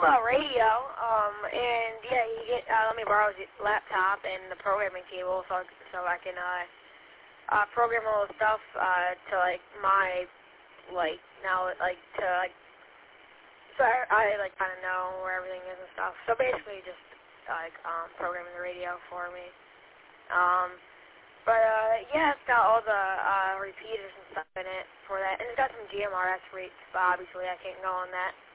about radio, and yeah, let me borrow his laptop and the programming table so I can program all the stuff to like my so I like kind of know where everything is and stuff. So basically, just like programming the radio for me. Yeah, it's got all the repeaters and stuff in it for that, and it's got some GMRS rates, but obviously I can't go on that.